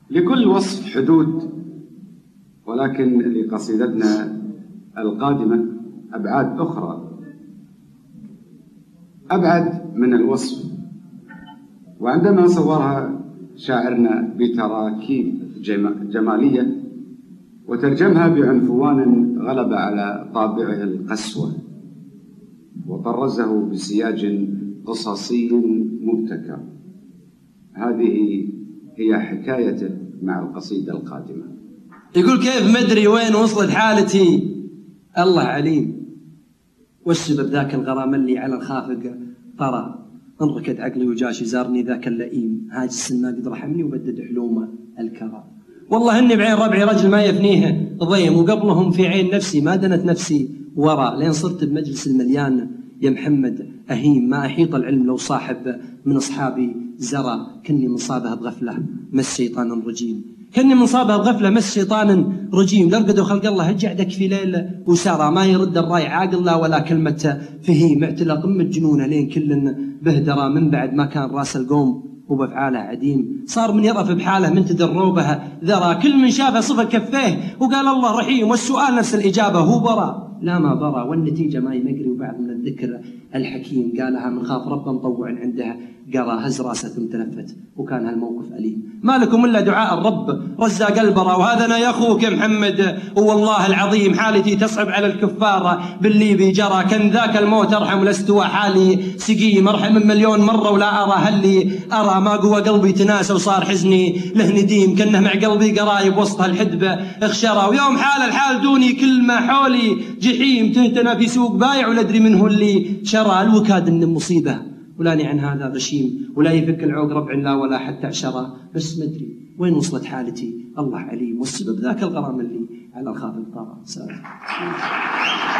لكل وصف حدود، ولكن لقصيدتنا القادمة أبعاد أخرى، أبعد من الوصف. وعندما صورها شاعرنا بتراكيب جمالية وترجمها بعنفوان غلب على طابعه القسوة وطرزه بسياج قصصي مبتكر، هذه هي حكايته مع القصيدة القادمة. يقول: كيف مدري وين وصلت حالتي، الله عليم، والسبب ذاك الغرام اللي على الخافق طرى، انركد عقلي وجاش زارني ذاك اللئيم، هاج السن قد رحمني وبدد حلومه الكرى. والله اني بعين ربعي رجل ما يفنيه ضيم، وقبلهم في عين نفسي ما دنت نفسي ورا، لين صرت بمجلس المليان يا محمد أهيم، ما أحيط العلم لو صاحب من أصحابي زرى، كني مصابه بغفلة مس شيطان رجيم، كني مصابه بغفلة مس شيطان رجيم، لرقدوا خلق الله هجعدك في ليل وسارى، ما يرد الراي عاقل لا ولا كلمة فهيم، اعتلى قمة جنونه لين كل بهدرة، من بعد ما كان راس القوم وبفعاله عديم، صار من يرف بحاله من تدروبه ذرى، كل من شافه صفى كفيه وقال الله رحيم، والسؤال نفس الإجابة هو برا لا ما برا، والنتيجة ما ينقري، وبعد من الذكر الحكيم قالها من خاف ربا مطوع عندها قرا، هز راسه ثم تلفت وكان هالموقف أليم، ما لكم إلا دعاء الرب رزاق البرا، وهذا أنا يا أخوك يا محمد والله العظيم حالتي تصعب على الكفار باللي بيجرى، كان ذاك الموت أرحم لاستوى حالي سقيم، أرحم من مليون مرة ولا أرى هاللي أرى، ما قوى قلبي تناسى وصار حزني له نديم، كنه مع قلبي قرايب وسط هالحدبة اخشرى، ويوم حال الحال دوني كل ما حولي جحيم، تهتنا في سوق بايع ولا أدري منه اللي شرى، الوكاد إن مصيبة ولاني عن هذا غشيم، ولا يفك العوق ربع لا ولا حتى عشرة، بس مدري وين وصلت حالتي الله عليم، والسبب ذاك الغرام اللي على الخافق طرى.